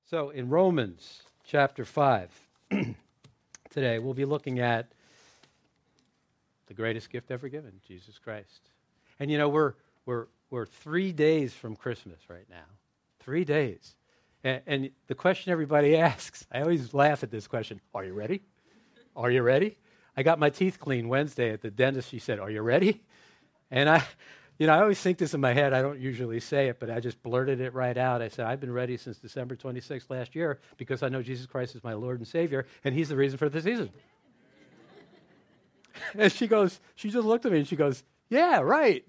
So in Romans chapter 5, today we'll be looking at the greatest gift ever given, Jesus Christ. And you know, we're 3 days from Christmas right now. 3 days. And the question everybody asks, I always laugh at this question, are you ready? Are you ready? I got my teeth cleaned Wednesday at the dentist. She said, are you ready? And I always think this in my head. I don't usually say it, but I just blurted it right out. I said, I've been ready since December 26th last year because I know Jesus Christ is my Lord and Savior, and he's the reason for the season. And she just looked at me and she goes, yeah, right.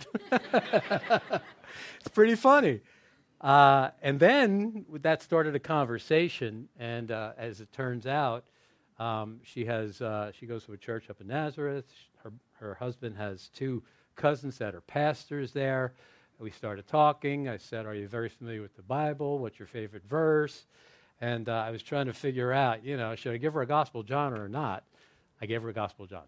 It's pretty funny. And then that started a conversation, and as it turns out, she goes to a church up in Nazareth. Her husband has 2 cousins that are pastors there. We started talking. I said, are you very familiar with the Bible? What's your favorite verse? And I was trying to figure out, should I give her a Gospel of John or not? I gave her a Gospel of John.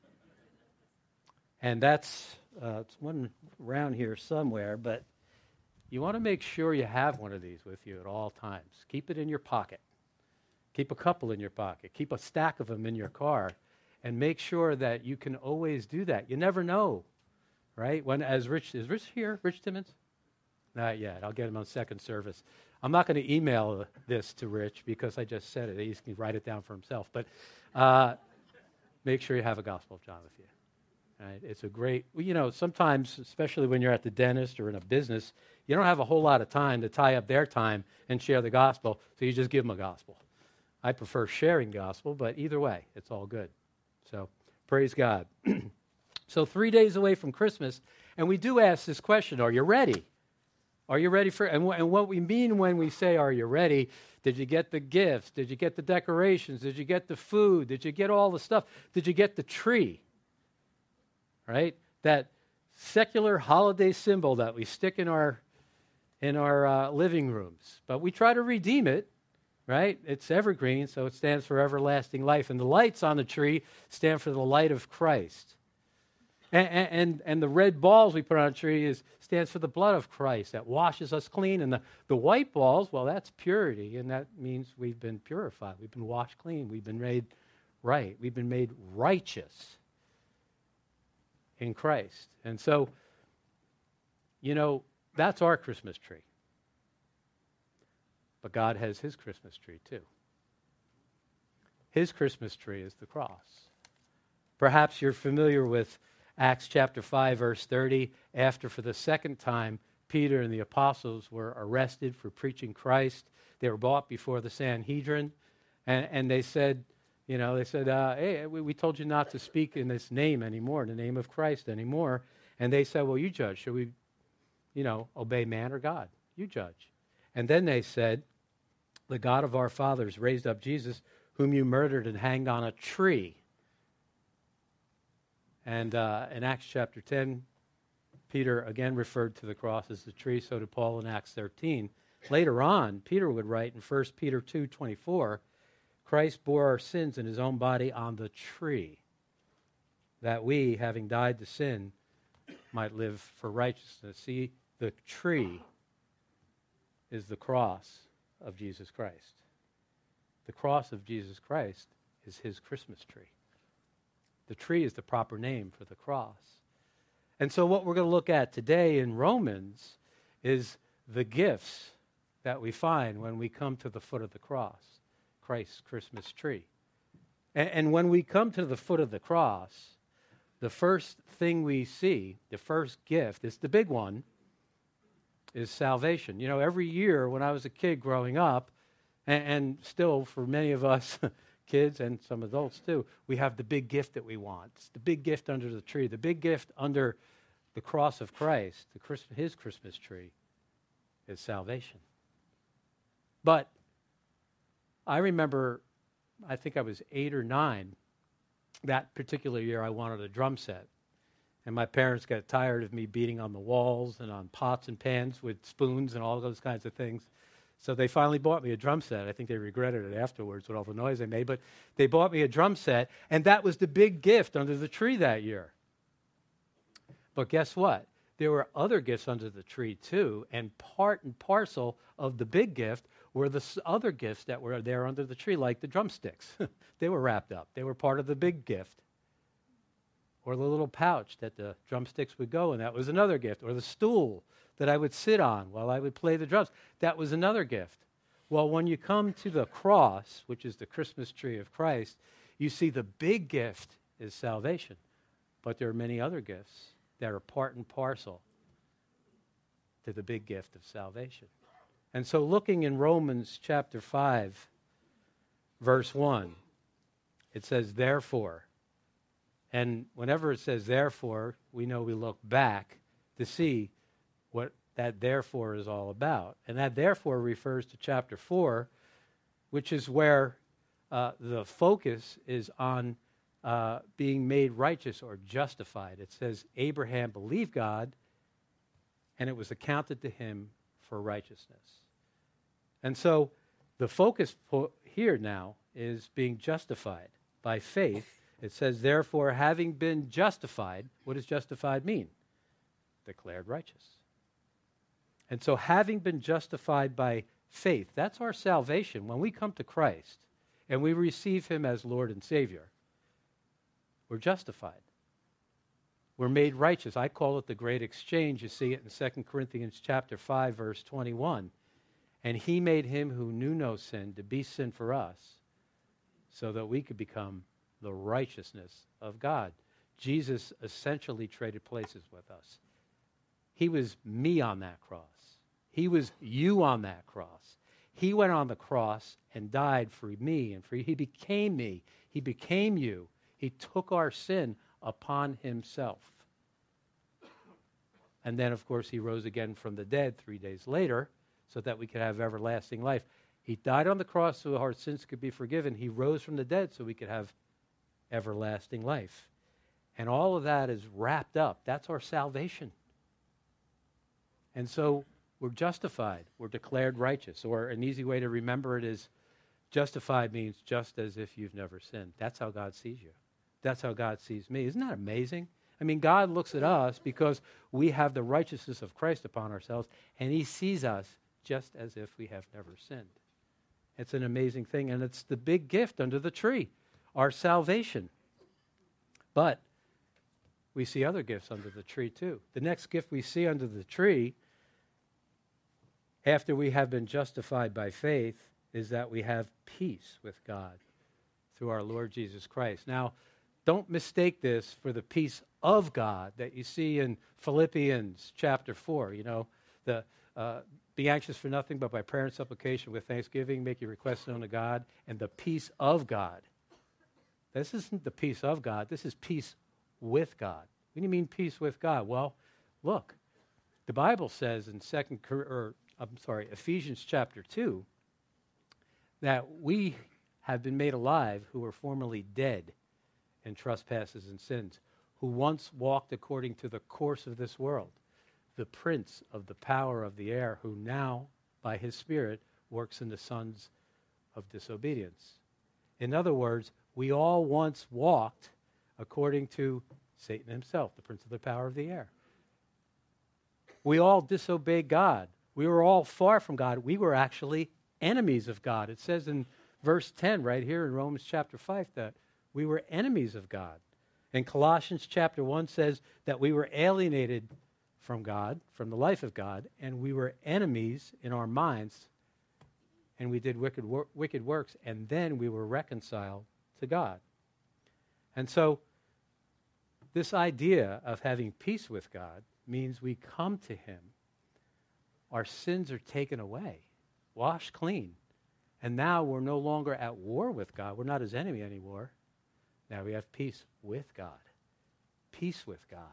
And that's it's one around here somewhere, but you want to make sure you have one of these with you at all times. Keep it in your pocket. Keep a couple in your pocket. Keep a stack of them in your car, and make sure that you can always do that. You never know, right? Is Rich here? Rich Timmons? Not yet. I'll get him on second service. I'm not going to email this to Rich because I just said it. He can write it down for himself. But make sure you have a Gospel of John with you. Right? It's a great, sometimes, especially when you're at the dentist or in a business, you don't have a whole lot of time to tie up their time and share the gospel, so you just give them a gospel. I prefer sharing gospel, but either way, it's all good. So, praise God. So 3 days away from Christmas, and we do ask this question, are you ready? Are you ready for, and what we mean when we say, are you ready? Did you get the gifts? Did you get the decorations? Did you get the food? Did you get all the stuff? Did you get the tree? Right? That secular holiday symbol that we stick in our living rooms. But we try to redeem it, right? It's evergreen, so it stands for everlasting life. And the lights on the tree stand for the light of Christ. And the red balls we put on a tree stands for the blood of Christ that washes us clean. And the white balls, well, that's purity, and that means we've been purified. We've been washed clean. We've been made right. We've been made righteous in Christ. And so, that's our Christmas tree. But God has his Christmas tree too. His Christmas tree is the cross. Perhaps you're familiar with Acts chapter 5, verse 30. After, for the second time, Peter and the apostles were arrested for preaching Christ. They were brought before the Sanhedrin, and they said, hey, we told you not to speak in this name anymore, in the name of Christ anymore. And they said, well, you judge. Should we, obey man or God? You judge. And then they said, the God of our fathers raised up Jesus, whom you murdered and hanged on a tree. And in Acts chapter 10, Peter again referred to the cross as the tree, so did Paul in Acts 13. Later on, Peter would write in 1 Peter 2:24, Christ bore our sins in his own body on the tree, that we, having died to sin, might live for righteousness. See, the tree is the cross of Jesus Christ. The cross of Jesus Christ is his Christmas tree. The tree is the proper name for the cross. And so what we're going to look at today in Romans is the gifts that we find when we come to the foot of the cross, Christ's Christmas tree. And when we come to the foot of the cross, the first thing we see, the first gift, is the big one, is salvation. Every year when I was a kid growing up, and still for many of us kids and some adults too, we have the big gift that we want. It's the big gift under the tree, the big gift under the cross of Christ, his Christmas tree, is salvation. But I remember, I think I was 8 or 9, that particular year I wanted a drum set. And my parents got tired of me beating on the walls and on pots and pans with spoons and all those kinds of things. So they finally bought me a drum set. I think they regretted it afterwards with all the noise they made. But they bought me a drum set, and that was the big gift under the tree that year. But guess what? there were other gifts under the tree too, and part and parcel of the big gift were the other gifts that were there under the tree, like the drumsticks. They were wrapped up. They were part of the big gift. Or the little pouch that the drumsticks would go in, that was another gift. Or the stool that I would sit on while I would play the drums, that was another gift. Well, when you come to the cross, which is the Christmas tree of Christ, you see the big gift is salvation. But there are many other gifts that are part and parcel to the big gift of salvation. And so looking in Romans chapter 5, verse 1, it says, therefore. And whenever it says therefore, we know we look back to see what that therefore is all about. And that therefore refers to chapter 4, which is where the focus is on being made righteous or justified. It says Abraham believed God, and it was accounted to him for righteousness. And so the focus here now is being justified by faith. It says, therefore, having been justified, what does justified mean? Declared righteous. And so having been justified by faith, that's our salvation. When we come to Christ and we receive him as Lord and Savior, we're justified. We're made righteous. I call it the great exchange. You see it in 2 Corinthians chapter 5, verse 21. And he made him who knew no sin to be sin for us, so that we could become the righteousness of God. Jesus essentially traded places with us. He was me on that cross. He was you on that cross. He went on the cross and died for me and for you. He became me. He became you. He took our sin upon himself. And then, of course, he rose again from the dead 3 days later so that we could have everlasting life. He died on the cross so our sins could be forgiven. He rose from the dead so we could have everlasting life. And all of that is wrapped up. That's our salvation. And so we're justified. We're declared righteous. Or an easy way to remember it is justified means just as if you've never sinned. That's how God sees you. That's how God sees me. Isn't that amazing? I mean, God looks at us because we have the righteousness of Christ upon ourselves, and he sees us just as if we have never sinned. It's an amazing thing, and it's the big gift under the tree, our salvation. But we see other gifts under the tree too. The next gift we see under the tree, after we have been justified by faith, is that we have peace with God through our Lord Jesus Christ. Now, don't mistake this for the peace of God that you see in Philippians chapter 4. You know, be anxious for nothing, but by prayer and supplication with thanksgiving, make your requests known to God, and the peace of God. This isn't the peace of God. This is peace with God. What do you mean peace with God? Well, look, the Bible says in Ephesians chapter 2 that we have been made alive who were formerly dead in trespasses and sins, who once walked according to the course of this world, the prince of the power of the air, who now, by his Spirit, works in the sons of disobedience. In other words, we all once walked according to Satan himself, the prince of the power of the air. We all disobeyed God. We were all far from God. We were actually enemies of God. It says in verse 10 right here in Romans chapter 5 that we were enemies of God. And Colossians chapter 1 says that we were alienated from God, from the life of God, and we were enemies in our minds, and we did wicked works, and then we were reconciled to God. And so this idea of having peace with God means we come to him. Our sins are taken away, washed clean. And now we're no longer at war with God. We're not his enemy anymore. Now we have peace with God. Peace with God.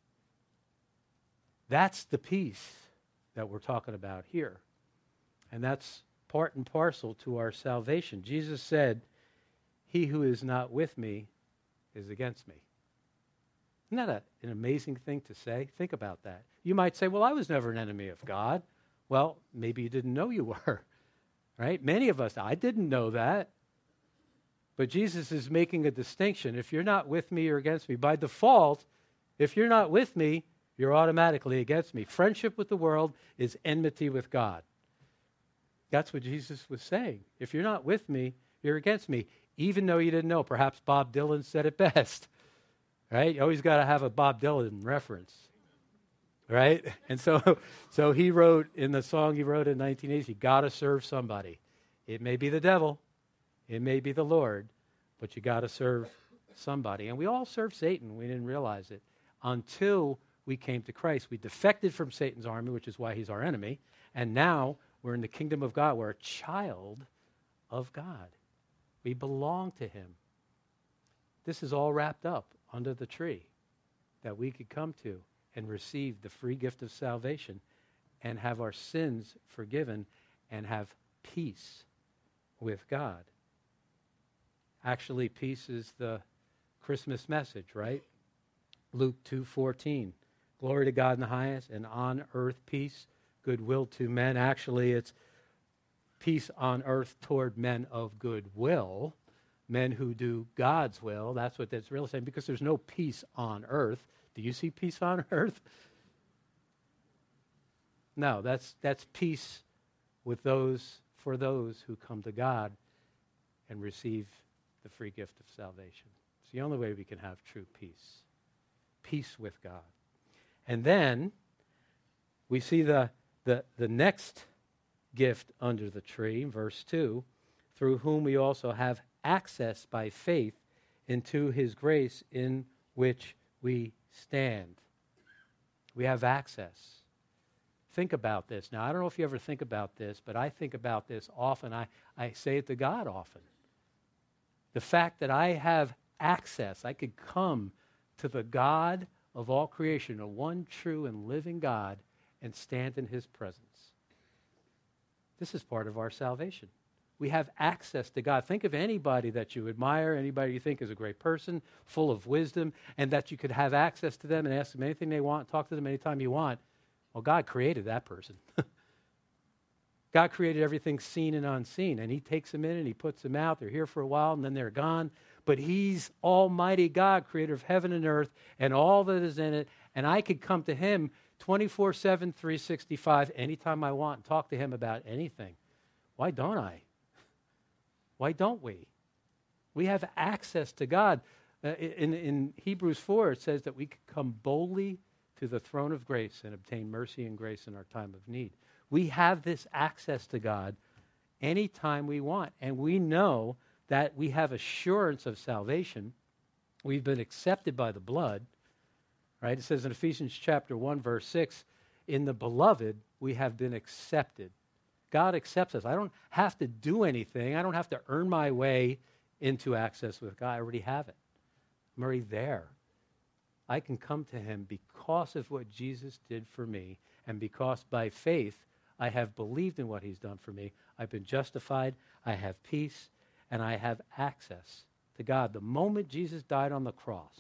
That's the peace that we're talking about here. And that's part and parcel to our salvation. Jesus said, "He who is not with me is against me." Isn't that an amazing thing to say? Think about that. You might say, well, I was never an enemy of God. Well, maybe you didn't know you were, right? Many of us, I didn't know that. But Jesus is making a distinction. If you're not with me or against me, by default, if you're not with me, you're automatically against me. Friendship with the world is enmity with God. That's what Jesus was saying. If you're not with me, you're against me. Even though you didn't know, perhaps Bob Dylan said it best, right? You always got to have a Bob Dylan reference, right? And so he wrote in the song he wrote in 1980, you got to serve somebody. It may be the devil, it may be the Lord, but you got to serve somebody. And we all serve Satan. We didn't realize it until we came to Christ. We defected from Satan's army, which is why he's our enemy. And now we're in the kingdom of God. We're a child of God. We belong to him. This is all wrapped up under the tree that we could come to and receive the free gift of salvation and have our sins forgiven and have peace with God. Actually, peace is the Christmas message, right? Luke 2:14. Glory to God in the highest, and on earth peace, goodwill to men. Actually, it's peace on earth toward men of goodwill, men who do God's will. That's what that's really saying, because there's no peace on earth. Do you see peace on earth? No, that's peace with for those who come to God and receive the free gift of salvation. It's the only way we can have true peace. Peace with God. And then we see the next gift under the tree, verse 2, through whom we also have access by faith into his grace in which we stand. We have access. Think about this. Now, I don't know if you ever think about this, but I think about this often. I say it to God often. The fact that I have access, I could come to the God of all creation, the one true and living God, and stand in his presence. This is part of our salvation. We have access to God. Think of anybody that you admire, anybody you think is a great person, full of wisdom, and that you could have access to them and ask them anything they want, talk to them anytime you want. Well, God created that person. God created everything seen and unseen, and he takes them in and he puts them out. They're here for a while, and then they're gone. But he's Almighty God, creator of heaven and earth, and all that is in it, and I could come to him 24/7, 365, anytime I want, and talk to him about anything. Why don't I? Why don't we? We have access to God. In Hebrews 4, it says that we can come boldly to the throne of grace and obtain mercy and grace in our time of need. We have this access to God anytime we want, and we know that we have assurance of salvation. We've been accepted by the blood, right? It says in Ephesians chapter 1, verse 6, in the beloved, we have been accepted. God accepts us. I don't have to do anything. I don't have to earn my way into access with God. I already have it. I'm already there. I can come to him because of what Jesus did for me, and because by faith I have believed in what he's done for me. I've been justified, I have peace, and I have access to God. The moment Jesus died on the cross,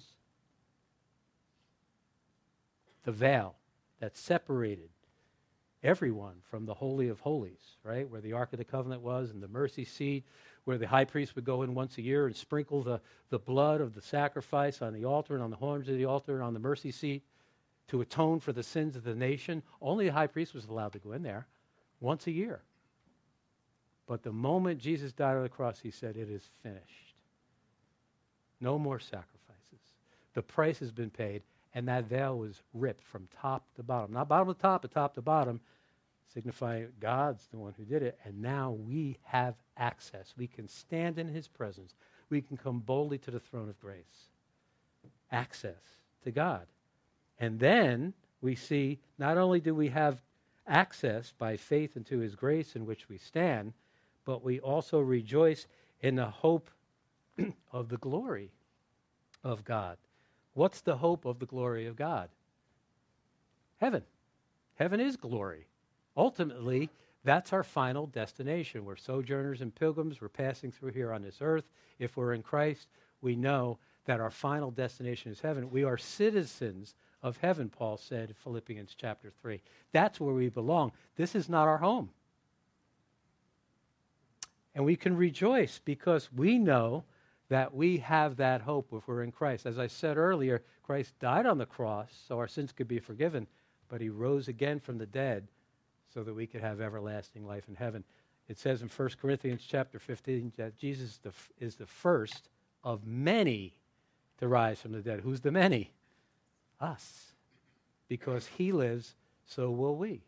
the veil that separated everyone from the Holy of Holies, right, where the Ark of the Covenant was, and the mercy seat, where the high priest would go in once a year and sprinkle the blood of the sacrifice on the altar and on the horns of the altar and on the mercy seat to atone for the sins of the nation. Only the high priest was allowed to go in there once a year. But the moment Jesus died on the cross, he said, it is finished. No more sacrifices. The price has been paid, and that veil was ripped from top to bottom. Not bottom to top, but top to bottom, signifying God's the one who did it. And now we have access. We can stand in his presence. We can come boldly to the throne of grace. Access to God. And then we see, not only do we have access by faith into his grace in which we stand, but we also rejoice in the hope of the glory of God. What's the hope of the glory of God? Heaven. Heaven is glory. Ultimately, that's our final destination. We're sojourners and pilgrims. We're passing through here on this earth. If we're in Christ, we know that our final destination is heaven. We are citizens of heaven, Paul said in Philippians chapter 3. That's where we belong. This is not our home. And we can rejoice because we know that we have that hope if we're in Christ. As I said earlier, Christ died on the cross so our sins could be forgiven, but he rose again from the dead so that we could have everlasting life in heaven. It says in 1 Corinthians chapter 15 that Jesus is the first of many to rise from the dead. Who's the many? Us. Because he lives, so will we.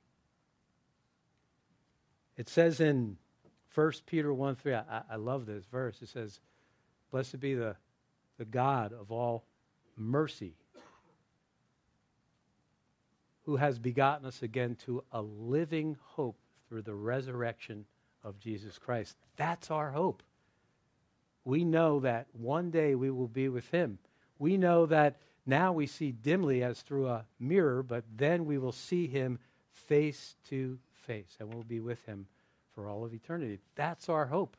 It says in 1 Peter 1:3, I love this verse. It says, blessed be the God of all mercy, who has begotten us again to a living hope through the resurrection of Jesus Christ. That's our hope. We know that one day we will be with him. We know that now we see dimly as through a mirror, but then we will see him face to face, and we'll be with him for all of eternity. That's our hope.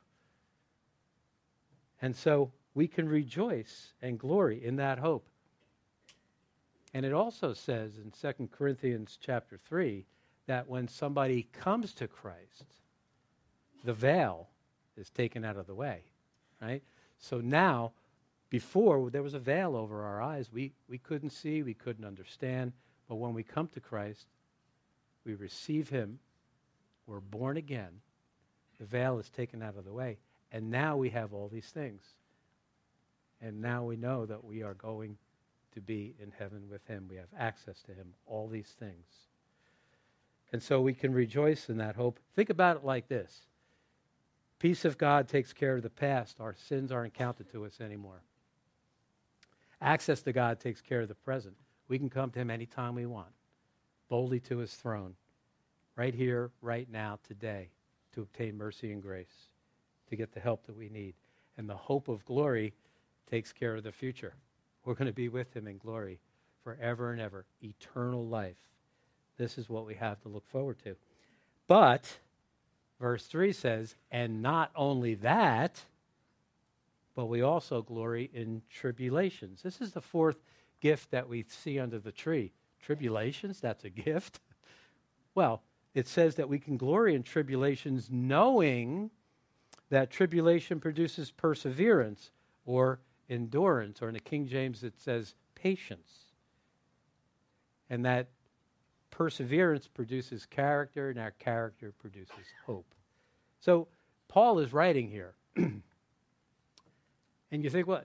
And so we can rejoice and glory in that hope. And it also says in 2 Corinthians chapter 3 that when somebody comes to Christ, the veil is taken out of the way, right? So now, before there was a veil over our eyes. We couldn't see, we couldn't understand. But when we come to Christ, we receive him, we're born again, the veil is taken out of the way, and now we have all these things. And now we know that we are going to be in heaven with him. We have access to him, all these things. And so we can rejoice in that hope. Think about it like this. Peace of God takes care of the past. Our sins aren't counted to us anymore. Access to God takes care of the present. We can come to him anytime we want, boldly to his throne, right here, right now, today, to obtain mercy and grace, to get the help that we need. And the hope of glory takes care of the future. We're going to be with him in glory forever and ever, eternal life. This is what we have to look forward to. But, verse 3 says, and not only that, but we also glory in tribulations. This is the fourth gift that we see under the tree. Tribulations, that's a gift. Well, it says that we can glory in tribulations knowing that tribulation produces perseverance or endurance, or in the King James it says patience. And that perseverance produces character, and our character produces hope. So Paul is writing here. And you think, well,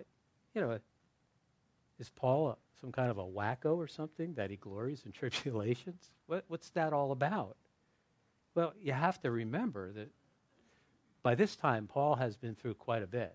is Paul some kind of a wacko or something that he glories in tribulations? What's that all about? Well, you have to remember that by this time, Paul has been through quite a bit.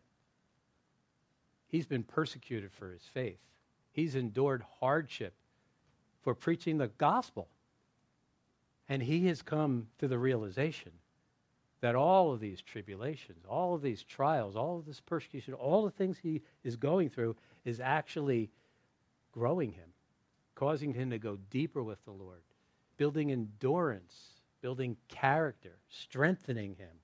He's been persecuted for his faith. He's endured hardship for preaching the gospel. And he has come to the realization that all of these tribulations, all of these trials, all of this persecution, all the things he is going through is actually growing him, causing him to go deeper with the Lord, building endurance, building character, strengthening him.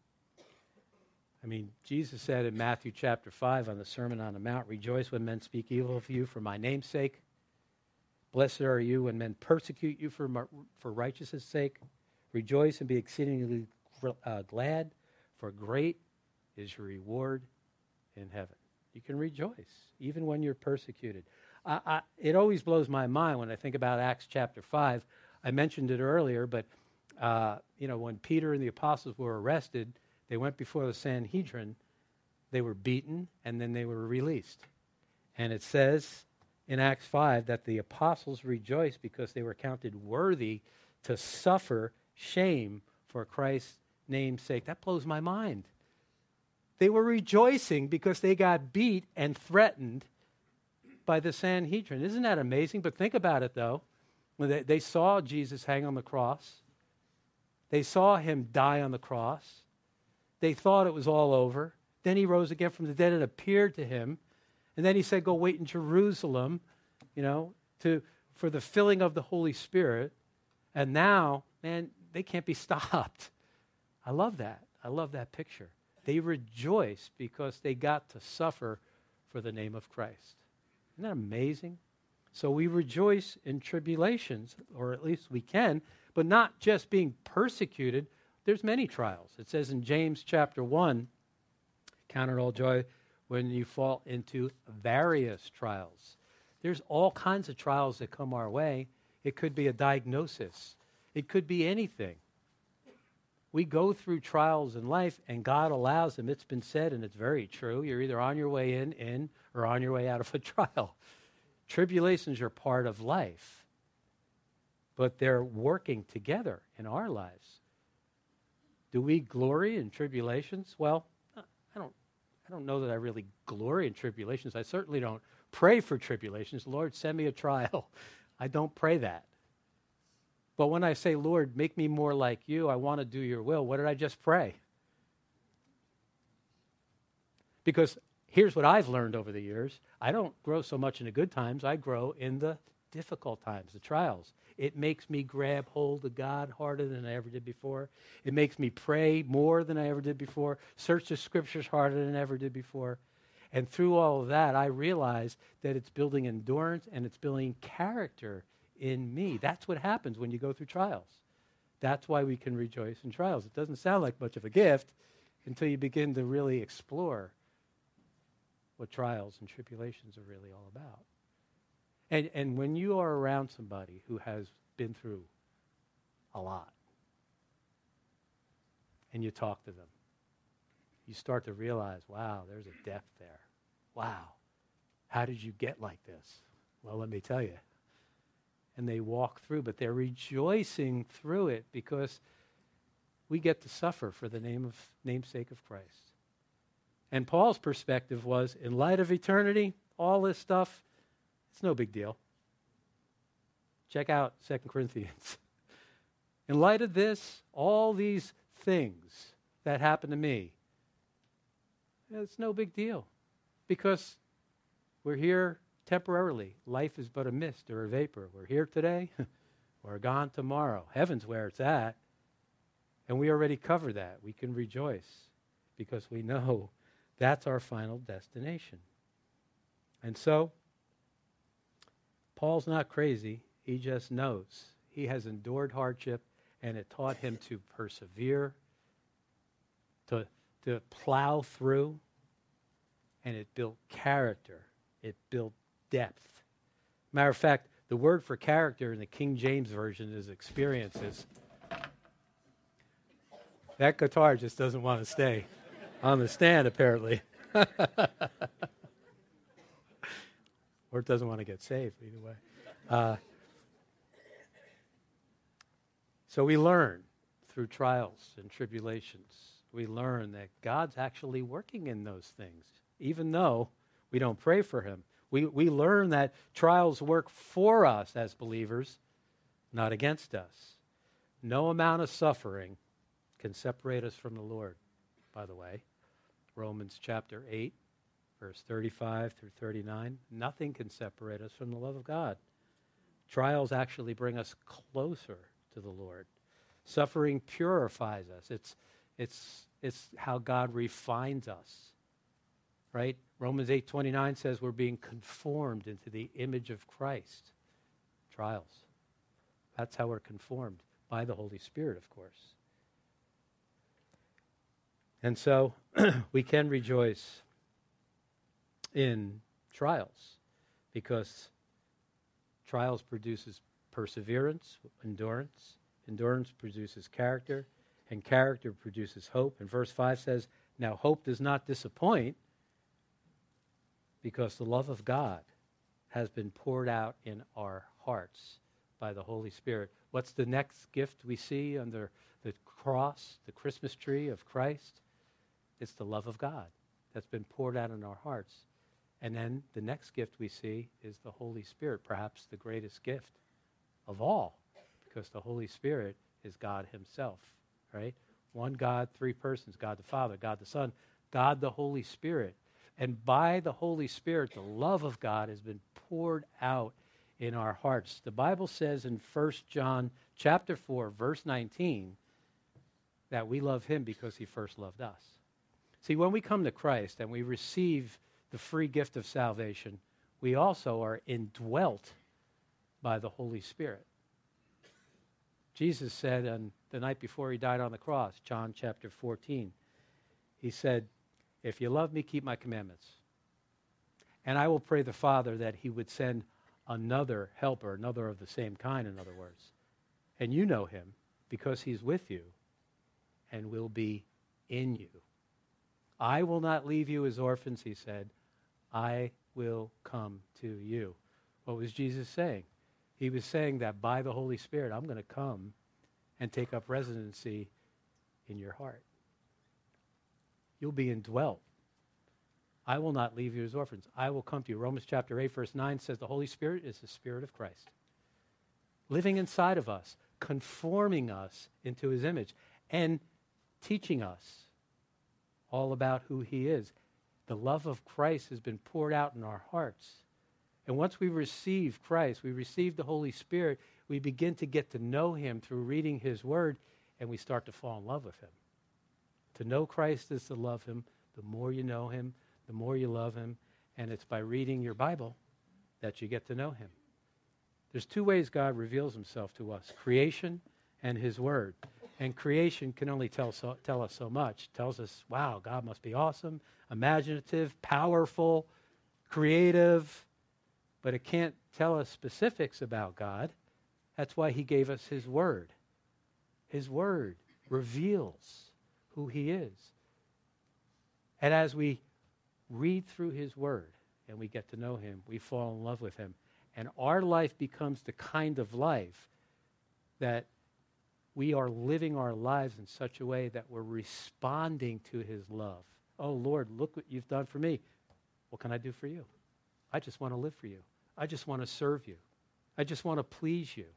I mean, Jesus said in Matthew chapter 5 on the Sermon on the Mount, rejoice when men speak evil of you for my name's sake. Blessed are you when men persecute you for righteousness' sake. Rejoice and be exceedingly glad, for great is your reward in heaven. You can rejoice, even when you're persecuted. It always blows my mind when I think about Acts chapter 5. I mentioned it earlier, but when Peter and the apostles were arrested, they went before the Sanhedrin, they were beaten, and then they were released. And it says in Acts 5 that the apostles rejoiced because they were counted worthy to suffer shame for Christ's name's sake. That blows my mind. They were rejoicing because they got beat and threatened by the Sanhedrin. Isn't that amazing? But think about it, though. When they saw Jesus hang on the cross, they saw him die on the cross. They thought it was all over. Then he rose again from the dead and appeared to him. And then he said, go wait in Jerusalem, for the filling of the Holy Spirit. And now, man, they can't be stopped. I love that. I love that picture. They rejoice because they got to suffer for the name of Christ. Isn't that amazing? So we rejoice in tribulations, or at least we can, but not just being persecuted. There's many trials. It says in James chapter 1, count it all joy when you fall into various trials. There's all kinds of trials that come our way. It could be a diagnosis. It could be anything. We go through trials in life, and God allows them. It's been said, and it's very true. You're either on your way in, or on your way out of a trial. Tribulations are part of life, but they're working together in our lives. Do we glory in tribulations? Well, I don't know that I really glory in tribulations. I certainly don't pray for tribulations. Lord, send me a trial. I don't pray that. But when I say, Lord, make me more like you, I want to do your will, what did I just pray? Because here's what I've learned over the years. I don't grow so much in the good times. I grow in the difficult times, the trials. It makes me grab hold of God harder than I ever did before. It makes me pray more than I ever did before, search the scriptures harder than I ever did before. And through all of that, I realize that it's building endurance and it's building character in me. That's what happens when you go through trials. That's why we can rejoice in trials. It doesn't sound like much of a gift until you begin to really explore what trials and tribulations are really all about. And when you are around somebody who has been through a lot, and you talk to them, you start to realize, wow, there's a depth there. Wow, how did you get like this? Well, let me tell you. And they walk through, but they're rejoicing through it because we get to suffer for the namesake of Christ. And Paul's perspective was, in light of eternity, all this stuff, it's no big deal. Check out 2 Corinthians. In light of this, all these things that happened to me, it's no big deal because we're here temporarily. Life is but a mist or a vapor. We're here today, we're gone tomorrow. Heaven's where it's at. And we already covered that. We can rejoice because we know that's our final destination. And so, Paul's not crazy. He just knows. He has endured hardship, and it taught him to persevere, to plow through, and it built character. It built depth. Matter of fact, the word for character in the King James Version is experiences. That guitar just doesn't want to stay on the stand, apparently. Or it doesn't want to get saved, either way. So we learn through trials and tribulations. We learn that God's actually working in those things, even though we don't pray for him. We learn that trials work for us as believers, not against us. No amount of suffering can separate us from the Lord, by the way. Romans chapter 8, verse 35 through 39. Nothing can separate us from the love of God. Trials actually bring us closer to the Lord. Suffering purifies us. It's how God refines us. Right? Romans 8:29 says we're being conformed into the image of Christ. Trials. That's how we're conformed, by the Holy Spirit, of course. And so we can rejoice in trials because trials produces perseverance, endurance. Endurance produces character, and character produces hope. And verse 5 says, now hope does not disappoint because the love of God has been poured out in our hearts by the Holy Spirit. What's the next gift we see under the cross, the Christmas tree of Christ? It's the love of God that's been poured out in our hearts. And then the next gift we see is the Holy Spirit, perhaps the greatest gift of all, because the Holy Spirit is God himself, right? One God, three persons, God the Father, God the Son, God the Holy Spirit. And by the Holy Spirit, the love of God has been poured out in our hearts. The Bible says in 1 John chapter 4, verse 19, that we love him because he first loved us. See, when we come to Christ and we receive the free gift of salvation, we also are indwelt by the Holy Spirit. Jesus said on the night before he died on the cross, John chapter 14, he said, if you love me, keep my commandments. And I will pray the Father that he would send another helper, another of the same kind, in other words. And you know him because he's with you and will be in you. I will not leave you as orphans, he said. I will come to you. What was Jesus saying? He was saying that by the Holy Spirit, I'm going to come and take up residency in your heart. You'll be indwelt. I will not leave you as orphans. I will come to you. Romans chapter 8, verse 9 says the Holy Spirit is the Spirit of Christ, living inside of us, conforming us into his image, and teaching us all about who he is. The love of Christ has been poured out in our hearts. And once we receive Christ, we receive the Holy Spirit, we begin to get to know him through reading his word, and we start to fall in love with him. To know Christ is to love him. The more you know him, the more you love him. And it's by reading your Bible that you get to know him. There's two ways God reveals himself to us: creation and his word. And creation can only tell us so much. It tells us, wow, God must be awesome, imaginative, powerful, creative. But it can't tell us specifics about God. That's why he gave us his word. His word reveals who he is. And as we read through his word and we get to know him, we fall in love with him. And our life becomes the kind of life that we are living our lives in such a way that we're responding to his love. Oh, Lord, look what you've done for me. What can I do for you? I just want to live for you. I just want to serve you. I just want to please you.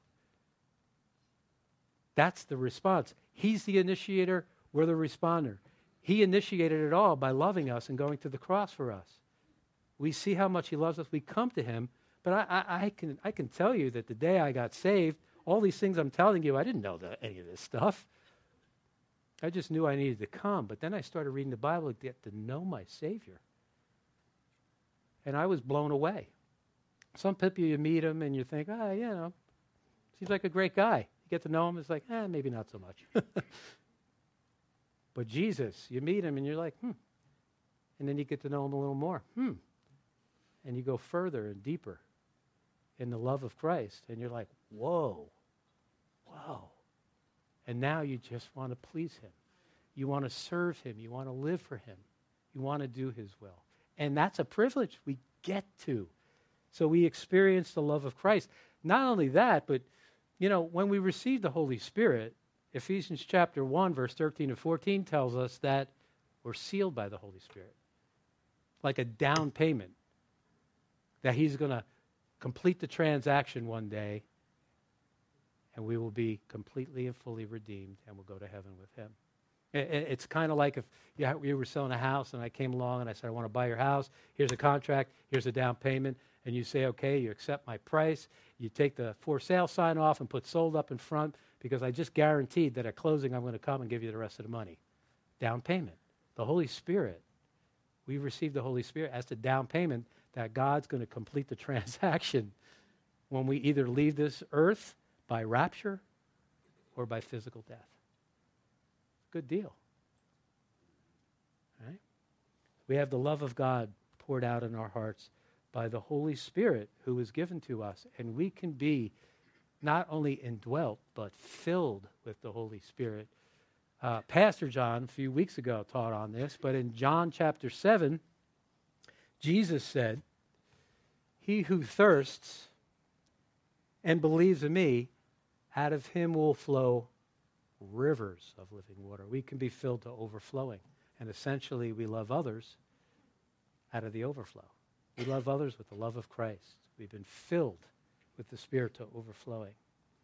That's the response. He's the initiator. We're the responder. He initiated it all by loving us and going to the cross for us. We see how much he loves us. We come to him. But I can tell you that the day I got saved, all these things I'm telling you, I didn't know any of this stuff. I just knew I needed to come. But then I started reading the Bible to get to know my Savior. And I was blown away. Some people, you meet him and you think, seems like a great guy. You get to know him, it's like, maybe not so much. But Jesus, you meet him and you're like, And then you get to know him a little more. And you go further and deeper in the love of Christ. And you're like, whoa. And now you just want to please him. You want to serve him. You want to live for him. You want to do his will. And that's a privilege we get to. So we experience the love of Christ. Not only that, but, when we receive the Holy Spirit, Ephesians chapter 1, verse 13 and 14 tells us that we're sealed by the Holy Spirit. Like a down payment. That he's going to complete the transaction one day, and we will be completely and fully redeemed, and we'll go to heaven with him. It's kind of like if you were selling a house, and I came along and I said, I want to buy your house. Here's a contract. Here's a down payment. And you say, okay, you accept my price. You take the for sale sign off and put sold up in front, because I just guaranteed that at closing I'm going to come and give you the rest of the money. Down payment. The Holy Spirit. We receive the Holy Spirit as the down payment that God's going to complete the transaction when we either leave this earth by rapture or by physical death. Good deal. Right? We have the love of God poured out in our hearts by the Holy Spirit who is given to us, and we can be not only indwelt, but filled with the Holy Spirit. Pastor John, a few weeks ago, taught on this, but in John chapter 7, Jesus said, he who thirsts and believes in me, out of him will flow rivers of living water. We can be filled to overflowing. And essentially, we love others out of the overflow. We love others with the love of Christ. We've been filled with the Spirit to overflowing.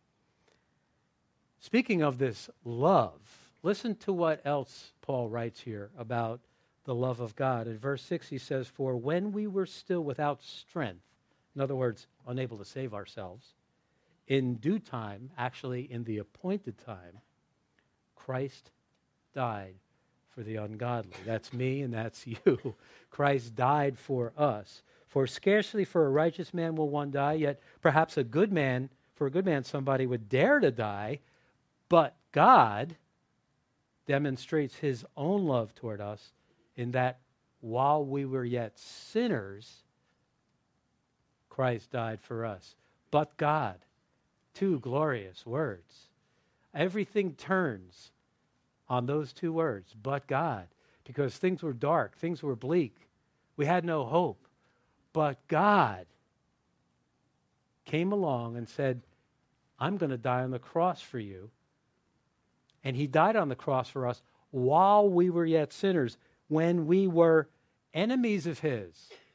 Speaking of this love, listen to what else Paul writes here about the love of God. In verse 6, he says, for when we were still without strength, in other words, unable to save ourselves, in due time, actually in the appointed time, Christ died for the ungodly. That's me and that's you. Christ died for us. For scarcely for a righteous man will one die, yet perhaps for a good man somebody would dare to die, but God demonstrates his own love toward us in that while we were yet sinners, Christ died for us. But God. Two glorious words. Everything turns on those two words, but God. Because things were dark, things were bleak. We had no hope. But God came along and said, I'm going to die on the cross for you. And he died on the cross for us while we were yet sinners, when we were enemies of his.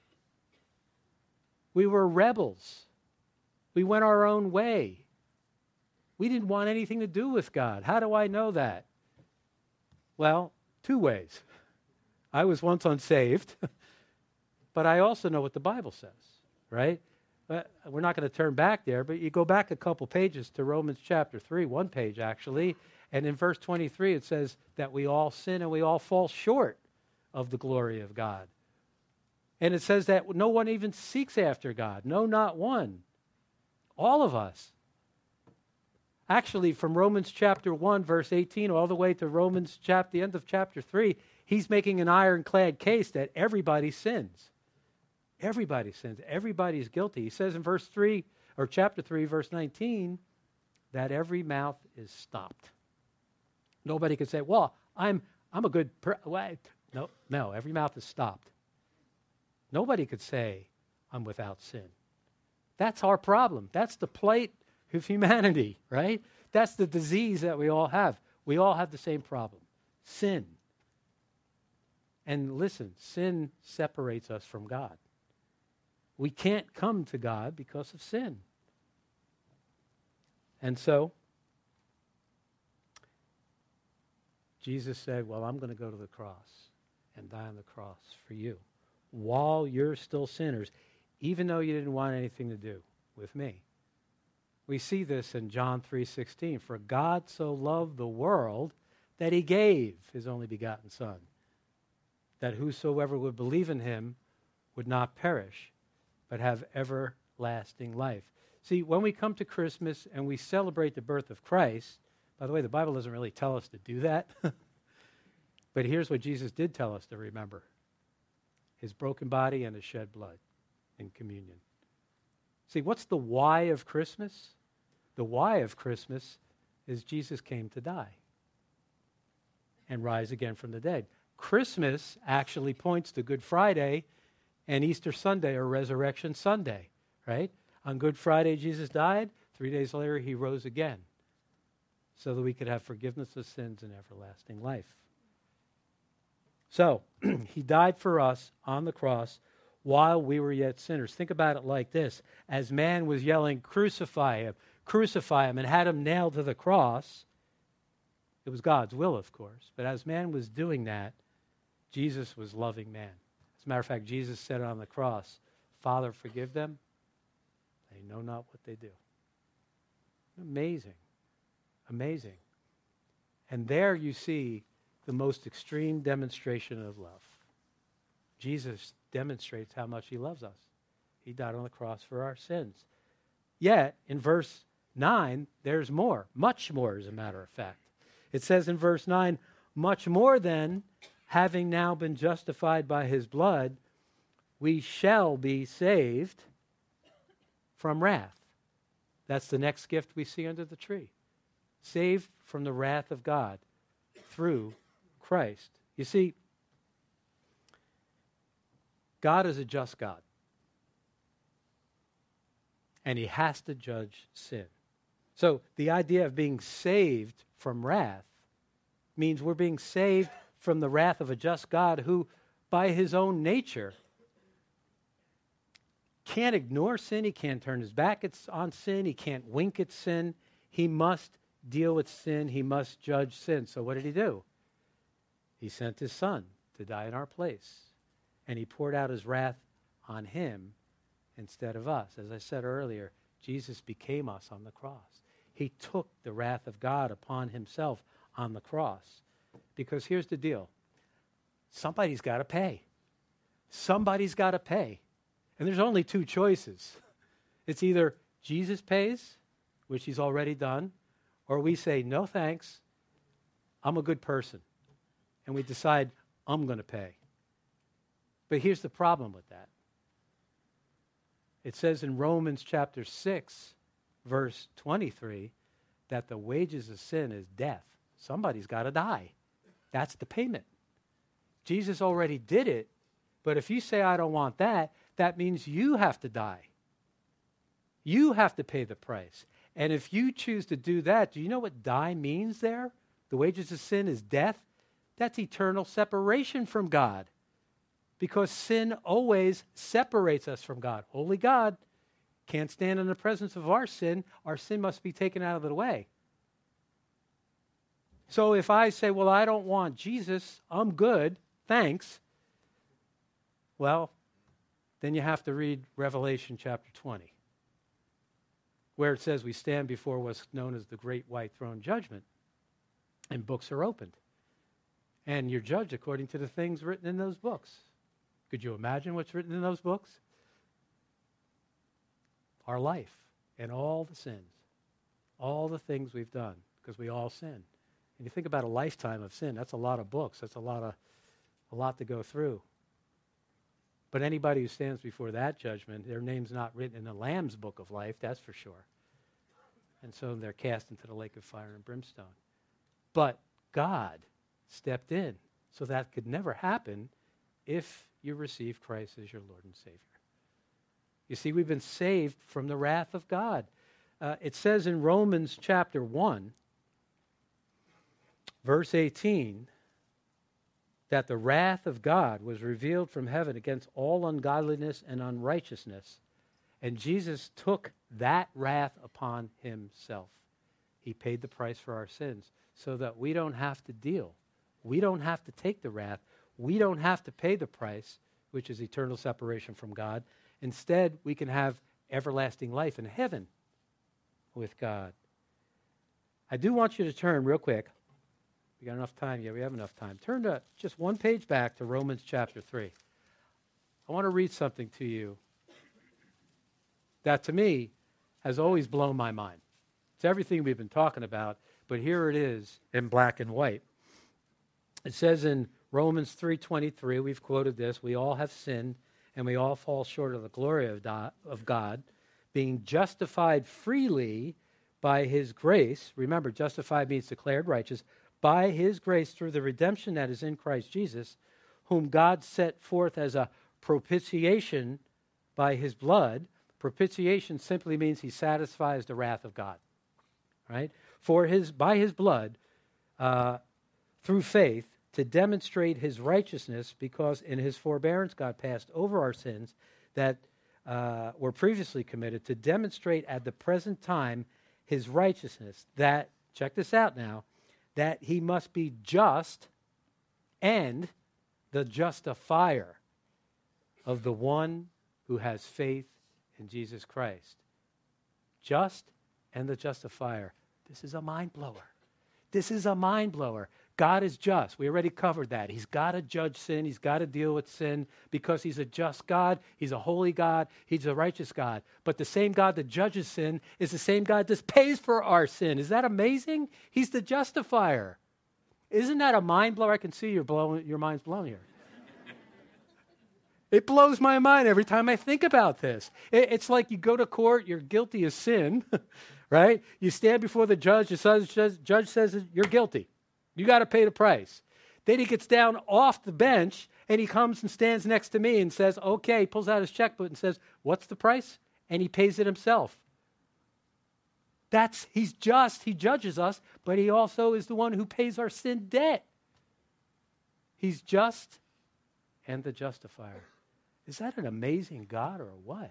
We were rebels. We went our own way. We didn't want anything to do with God. How do I know that? Well, two ways. I was once unsaved, but I also know what the Bible says, right? We're not going to turn back there, but you go back a couple pages to Romans chapter 3, one page actually, and in verse 23 it says that we all sin and we all fall short of the glory of God. And it says that no one even seeks after God. No, not one. All of us. Actually, from Romans chapter 1, verse 18, all the way to Romans the end of chapter 3, he's making an ironclad case that everybody sins. Everybody sins. Everybody's guilty. He says in verse 3, or chapter 3, verse 19, that every mouth is stopped. Nobody could say, well, I'm a good person. No, every mouth is stopped. Nobody could say, I'm without sin. That's our problem. That's the plight of humanity, right? That's the disease that we all have. We all have the same problem. Sin. And listen, sin separates us from God. We can't come to God because of sin. And so, Jesus said, well, I'm going to go to the cross and die on the cross for you while you're still sinners, even though you didn't want anything to do with me. We see this in John 3:16. For God so loved the world that he gave his only begotten Son, that whosoever would believe in him would not perish, but have everlasting life. See, when we come to Christmas and we celebrate the birth of Christ, by the way, the Bible doesn't really tell us to do that, but here's what Jesus did tell us to remember. His broken body and his shed blood in communion. See, what's the why of Christmas? The why of Christmas is Jesus came to die and rise again from the dead. Christmas actually points to Good Friday and Easter Sunday or Resurrection Sunday, right? On Good Friday, Jesus died. 3 days later, he rose again so that we could have forgiveness of sins and everlasting life. So, he died for us on the cross while we were yet sinners. Think about it like this. As man was yelling, crucify him, and had him nailed to the cross, it was God's will, of course. But as man was doing that, Jesus was loving man. As a matter of fact, Jesus said on the cross, Father, forgive them. They know not what they do. Amazing. Amazing. And there you see the most extreme demonstration of love. Jesus demonstrates how much he loves us. He died on the cross for our sins. Yet, in verse 9, there's more. Much more, as a matter of fact. It says in verse 9, much more then, having now been justified by his blood, we shall be saved from wrath. That's the next gift we see under the tree. Saved from the wrath of God through Christ. You see, God is a just God. And he has to judge sin. So the idea of being saved from wrath means we're being saved from the wrath of a just God who, by his own nature, can't ignore sin. He can't turn his back on sin. He can't wink at sin. He must deal with sin. He must judge sin. So what did he do? He sent his Son to die in our place. And he poured out his wrath on him instead of us. As I said earlier, Jesus became us on the cross. He took the wrath of God upon himself on the cross. Because here's the deal. Somebody's got to pay. Somebody's got to pay. And there's only two choices. It's either Jesus pays, which he's already done, or we say, no thanks, I'm a good person. And we decide, I'm going to pay. But here's the problem with that. It says in Romans chapter 6, verse 23, that the wages of sin is death. Somebody's got to die. That's the payment. Jesus already did it, but if you say, I don't want that, that means you have to die. You have to pay the price. And if you choose to do that, do you know what die means there? The wages of sin is death. That's eternal separation from God. Because sin always separates us from God. Holy God can't stand in the presence of our sin. Our sin must be taken out of the way. So if I say, well, I don't want Jesus, I'm good, thanks. Well, then you have to read Revelation chapter 20, where it says we stand before what's known as the great white throne judgment, and books are opened. And you're judged according to the things written in those books. Could you imagine what's written in those books? Our life and all the sins, all the things we've done, because we all sin. And you think about a lifetime of sin, that's a lot of books, that's a lot to go through. But anybody who stands before that judgment, their name's not written in the Lamb's book of life, that's for sure. And so they're cast into the lake of fire and brimstone. But God stepped in, so that could never happen if you receive Christ as your Lord and Savior. You see, we've been saved from the wrath of God. It says in Romans chapter 1, verse 18, that the wrath of God was revealed from heaven against all ungodliness and unrighteousness. And Jesus took that wrath upon himself. He paid the price for our sins so that we don't have to deal. We don't have to take the wrath. We don't have to pay the price, which is eternal separation from God. Instead, we can have everlasting life in heaven with God. I do want you to turn real quick. We got enough time? Yeah, we have enough time. Turn to just one page back to Romans chapter 3. I want to read something to you that to me has always blown my mind. It's everything we've been talking about, but here it is in black and white. It says in Romans 3:23, we've quoted this, we all have sinned and we all fall short of the glory of God, being justified freely by his grace. Remember, justified means declared righteous. By his grace through the redemption that is in Christ Jesus, whom God set forth as a propitiation by his blood. Propitiation simply means he satisfies the wrath of God, right? By his blood, through faith, to demonstrate his righteousness, because in his forbearance God passed over our sins that were previously committed, to demonstrate at the present time his righteousness, that, check this out now, that he must be just and the justifier of the one who has faith in Jesus Christ. Just and the justifier. This is a mind blower. This is a mind blower. God is just. We already covered that. He's got to judge sin. He's got to deal with sin because he's a just God. He's a holy God. He's a righteous God. But the same God that judges sin is the same God that pays for our sin. Is that amazing? He's the justifier. Isn't that a mind blower? I can see your mind's blown here. It blows my mind every time I think about this. It's like you go to court, you're guilty of sin, right? You stand before the judge, the judge says you're guilty. You got to pay the price. Then he gets down off the bench and he comes and stands next to me and says, okay, he pulls out his checkbook and says, what's the price? And he pays it himself. He's just, he judges us, but he also is the one who pays our sin debt. He's just and the justifier. Is that an amazing God or what?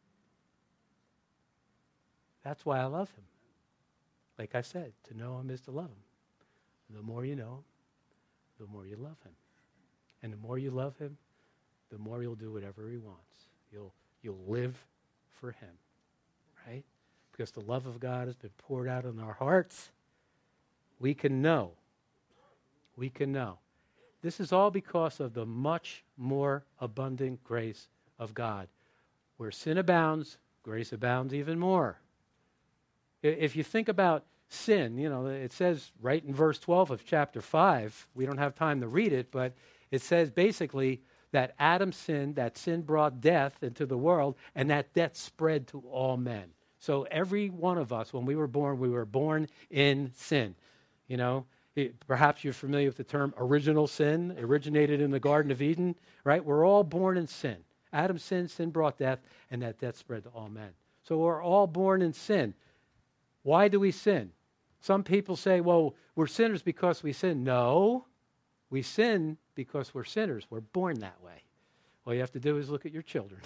That's why I love him. Like I said, to know him is to love him. The more you know him, the more you love him. And the more you love him, the more you'll do whatever he wants. You'll live for him, right? Because the love of God has been poured out in our hearts. We can know. We can know. This is all because of the much more abundant grace of God. Where sin abounds, grace abounds even more. If you think about sin, it says right in verse 12 of chapter 5, we don't have time to read it, but it says basically that Adam sinned, that sin brought death into the world, and that death spread to all men. So every one of us, when we were born in sin. You know, perhaps you're familiar with the term original sin, originated in the Garden of Eden, right? We're all born in sin. Adam sinned, sin brought death, and that death spread to all men. So we're all born in sin. Why do we sin? Some people say, well, we're sinners because we sin. No, we sin because we're sinners. We're born that way. All you have to do is look at your children.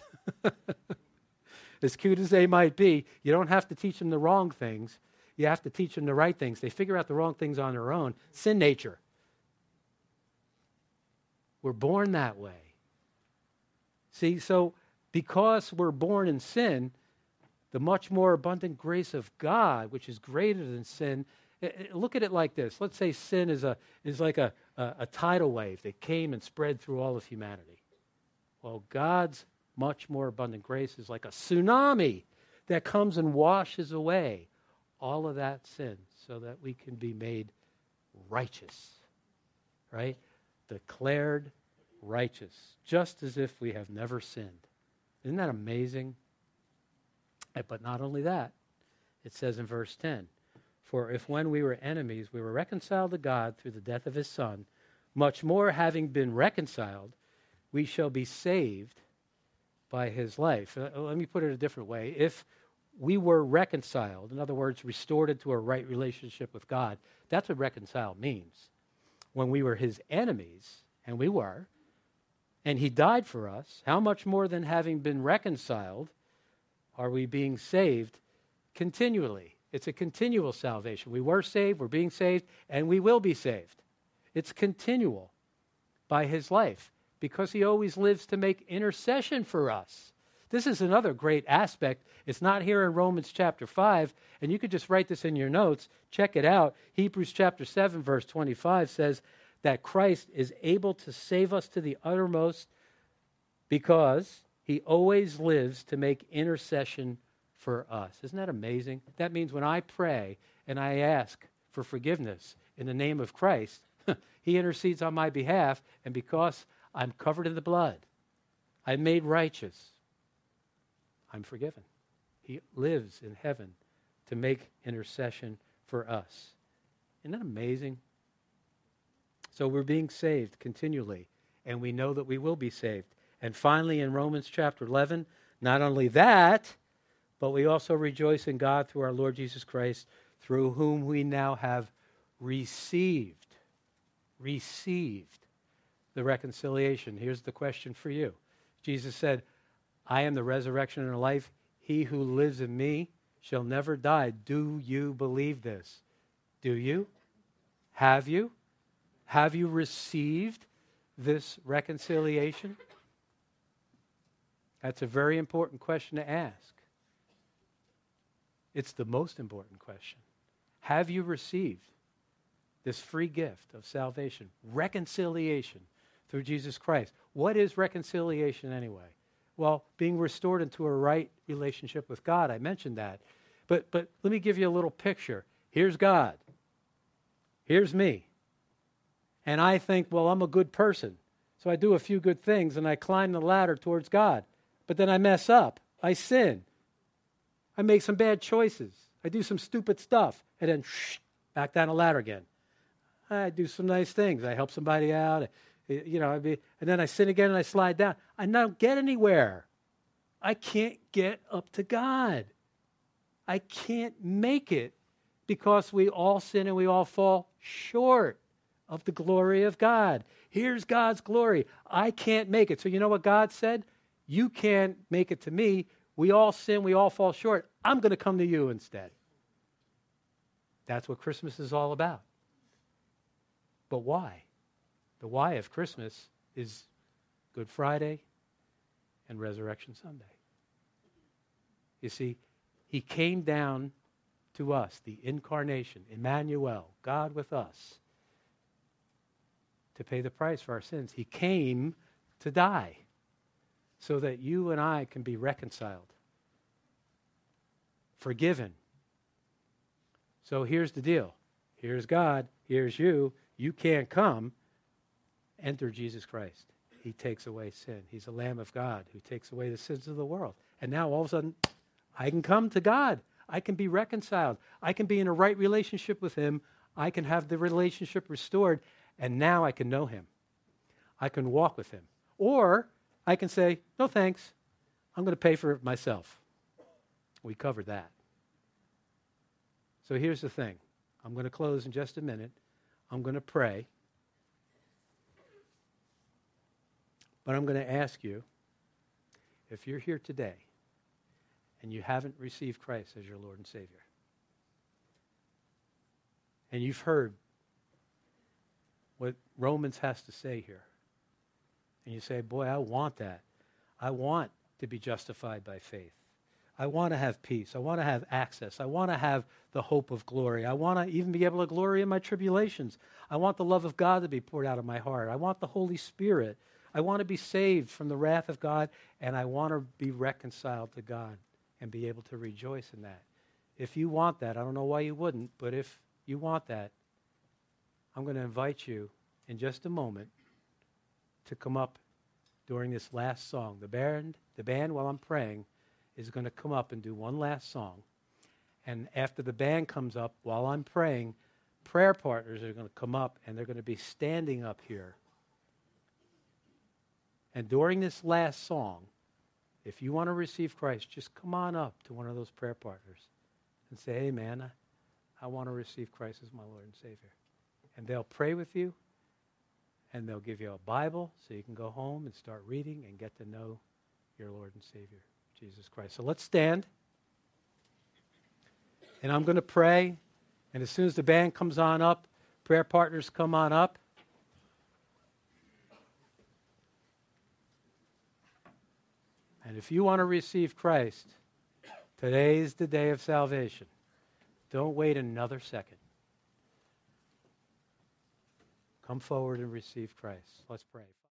As cute as they might be, you don't have to teach them the wrong things. You have to teach them the right things. They figure out the wrong things on their own. Sin nature. We're born that way. See, so because we're born in sin, the much more abundant grace of God, which is greater than sin, look at it like this. Let's say sin is like a tidal wave that came and spread through all of humanity. Well, God's much more abundant grace is like a tsunami that comes and washes away all of that sin so that we can be made righteous, right? Declared righteous, just as if we have never sinned. Isn't that amazing? But not only that, it says in verse 10, for if when we were enemies, we were reconciled to God through the death of his Son, much more having been reconciled, we shall be saved by his life. Let me put it a different way. If we were reconciled, in other words, restored into a right relationship with God, that's what reconcile means. When we were his enemies, and we were, and he died for us, how much more than having been reconciled are we being saved continually? It's a continual salvation. We were saved, we're being saved, and we will be saved. It's continual by his life because he always lives to make intercession for us. This is another great aspect. It's not here in Romans chapter 5, and you could just write this in your notes. Check it out. Hebrews chapter 7, verse 25 says that Christ is able to save us to the uttermost because he always lives to make intercession for us. Isn't that amazing? That means when I pray and I ask for forgiveness in the name of Christ, he intercedes on my behalf, and because I'm covered in the blood, I'm made righteous, I'm forgiven. He lives in heaven to make intercession for us. Isn't that amazing? So we're being saved continually, and we know that we will be saved. And finally, in Romans chapter 11, not only that, but we also rejoice in God through our Lord Jesus Christ, through whom we now have received the reconciliation. Here's the question for you. Jesus said, I am the resurrection and the life. He who lives in me shall never die. Do you believe this? Do you? Have you? Have you received this reconciliation? That's a very important question to ask. It's the most important question. Have you received this free gift of salvation, reconciliation through Jesus Christ? What is reconciliation anyway? Well, being restored into a right relationship with God. I mentioned that. But let me give you a little picture. Here's God. Here's me. And I think, well, I'm a good person. So I do a few good things and I climb the ladder towards God. But then I mess up. I sin. I make some bad choices. I do some stupid stuff. And then back down the ladder again. I do some nice things. I help somebody out. And then I sin again and I slide down. I don't get anywhere. I can't get up to God. I can't make it because we all sin and we all fall short of the glory of God. Here's God's glory. I can't make it. So you know what God said? You can't make it to me. We all sin. We all fall short. I'm going to come to you instead. That's what Christmas is all about. But why? The why of Christmas is Good Friday and Resurrection Sunday. You see, he came down to us, the incarnation, Emmanuel, God with us, to pay the price for our sins. He came to die so that you and I can be reconciled, forgiven. So here's the deal. Here's God. Here's you. You can't come. Enter Jesus Christ. he takes away sin. He's the Lamb of God who takes away the sins of the world. And now all of a sudden, I can come to God. I can be reconciled. I can be in a right relationship with him. I can have the relationship restored. And now I can know him. I can walk with him. Or I can say, no thanks. I'm going to pay for it myself. We covered that. So here's the thing. I'm going to close in just a minute. I'm going to pray. But I'm going to ask you, if you're here today and you haven't received Christ as your Lord and Savior, and you've heard what Romans has to say here, and you say, boy, I want that. I want to be justified by faith. I want to have peace. I want to have access. I want to have the hope of glory. I want to even be able to glory in my tribulations. I want the love of God to be poured out of my heart. I want the Holy Spirit. I want to be saved from the wrath of God, and I want to be reconciled to God and be able to rejoice in that. If you want that, I don't know why you wouldn't, but if you want that, I'm going to invite you in just a moment to come up during this last song. The band, while I'm praying, is going to come up and do one last song. And after the band comes up, while I'm praying, prayer partners are going to come up, and they're going to be standing up here. And during this last song, if you want to receive Christ, just come on up to one of those prayer partners and say, hey, man, I want to receive Christ as my Lord and Savior. And they'll pray with you, and they'll give you a Bible so you can go home and start reading and get to know your Lord and Savior, Jesus Christ. So let's stand. And I'm going to pray. And as soon as the band comes on up, prayer partners come on up. And if you want to receive Christ, today's the day of salvation. Don't wait another second. Come forward and receive Christ. Let's pray.